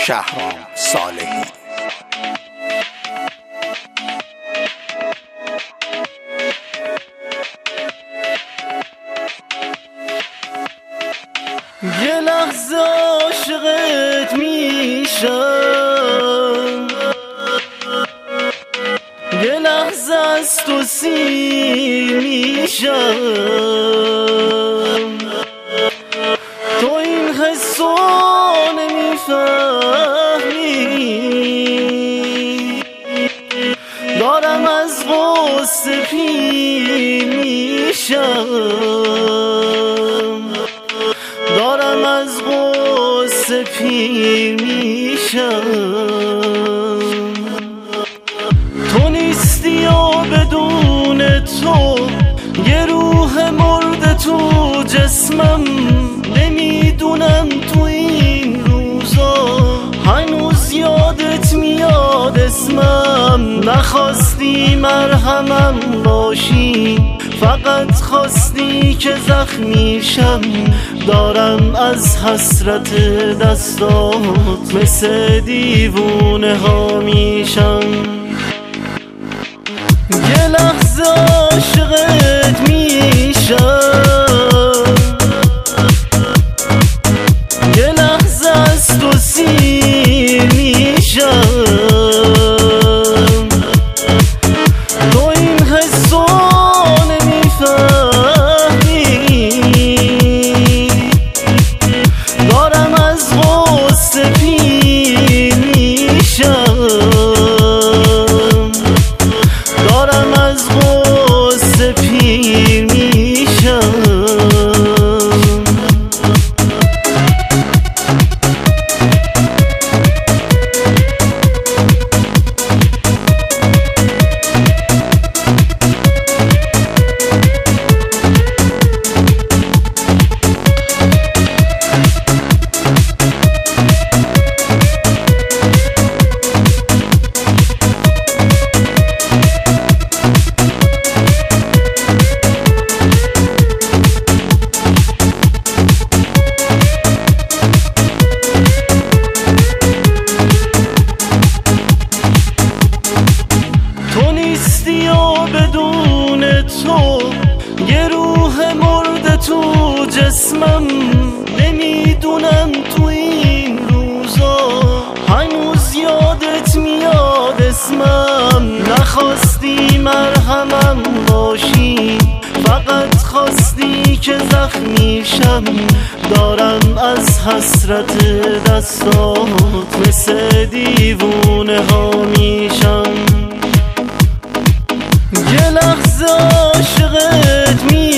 شهرام صالحی. یه لحظه عاشقت میشم، یه لحظه از تو سیر میشم، تو این حسو نمیفهمی، دارم از غصه پیر میشم، دارم از غصه پیر میشم. تو نیستی و بدون تو یه روح مرده تو جسمم، نمیدونم تو این روزا هنوز یادت میاد اسمم. نخواستی مرهمم باشی، فقط خواستی که زخمیشم، دارم از حسرت دستات مثل دیوونه ها میشم. یه لحظه عاشقت میشم، یه لحظه از تو سیر میشم، تو این حسو نمیفهمی، دارم از غصه پیر میشم، دارم از غصه پیر میشم. بدون تو یه روح مرده تو جسمم، نمیدونم تو این روزا هنوز یادت میاد اسمم. نخواستی مرهمم باشی، فقط خواستی که زخمیشم، دارم از حسرت دستات مثل دیوونه ها میشم. یه لحظه عاشقت